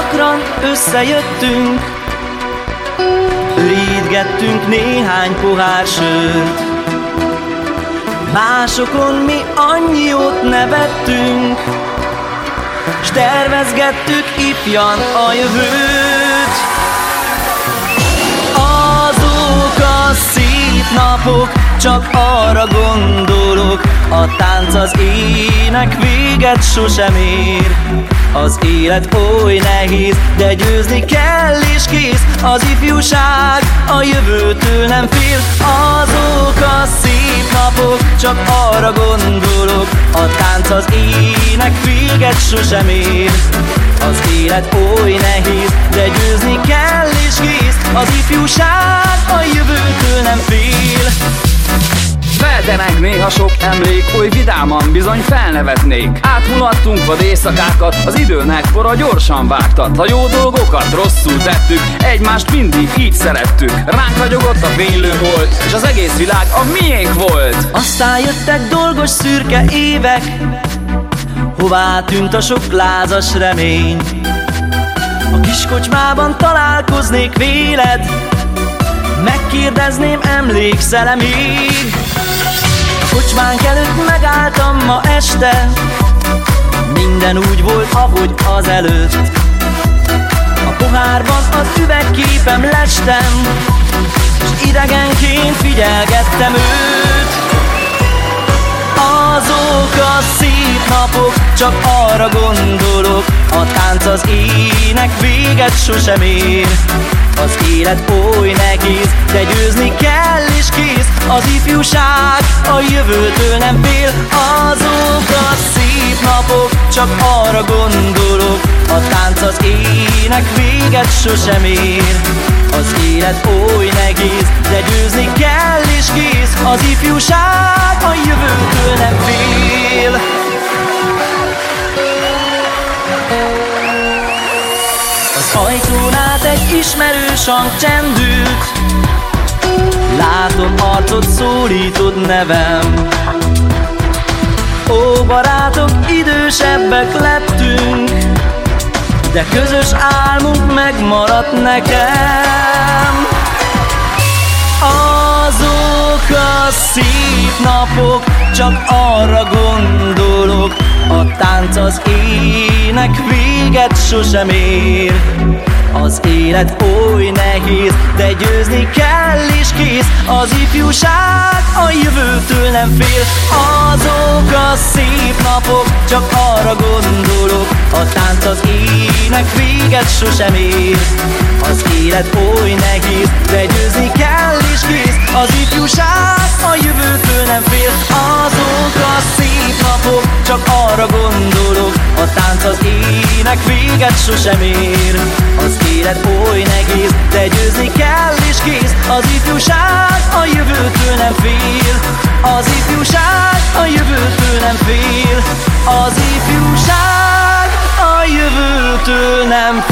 gyakran összejöttünk, ürítgettünk néhány pohár sört. Másokon mi annyi jót nevettünk, s tervezgettük ifjan a jövőt. Azok a szép napok, csak arra gondolok, a tánc, az ének véget sosem ér. Az élet oly nehéz, de győzni kell és kész. Az ifjúság a jövőtől nem fél. Azok a szép napok, csak arra gondolok, a tánc, az ének véget sosem ér. Az élet oly nehéz, de győzni kell és kész. Az ifjúság a jövőtől nem fél. Feltenek néha sok emlék, oly vidáman bizony felnevetnék. Átmulattunk vad éjszakákat, az időnek pora gyorsan vágtat. A jó dolgokat rosszul tettük, egymást mindig így szerettük. Ránk ragyogott a fénylő hold, és az egész világ a miénk volt. Aztán jöttek dolgos szürke évek, hová tűnt a sok lázas remény. A kis kocsmában találkoznék véled, megkérdezném, emlékszel-e még? A kocsmánk előtt megálltam ma este, minden úgy volt, ahogy azelőtt. A pohárban az üvegképem lestem, s idegenként figyelgettem őt. Azok a szép napok, csak arra gondolok, a tánc, az ének véget sosem ér. Az élet oly nehéz, de győzni kell és kész. Az ifjúság a jövőtől nem fél. Azok a szép napok, csak arra gondolok, a tánc, az ének véget sosem ér. Az élet oly nehéz, de győzni kell és kész. Az ifjúság a jövőtől nem fél. Az ajtón át egy ismerős hang csendült, látom arcod, szólítod nevem. Ó barátok, idősebbek lettünk, de közös álmunk megmaradt nekem. Azok a szép napok, csak arra gondolok, a tánc, az ének véget sosem ér. Az élet oly nehéz, de győzni kell és kész. Az ifjúság a jövőtől nem fél. Azok a szép napok, csak arra gondolok, a tánc, az ének véget sosem ér. Az élet oly nehéz, de győzni kell és kész. Az ifjúság a jövőtől nem fél. Azok a szép napok, csak arra gondolok, a tánc, az ének véget sosem ér. Az élet oly nehéz, de győzni kell és kész. Az ifjúság a jövőtől nem fél. Az ifjúság a jövőtől nem fél. Az ifjúság a jövőtől nem fél.